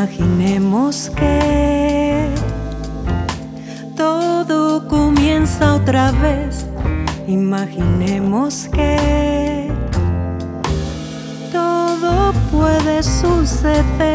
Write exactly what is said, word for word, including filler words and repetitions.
Imaginemos que todo comienza otra vez. Imaginemos que todo puede suceder.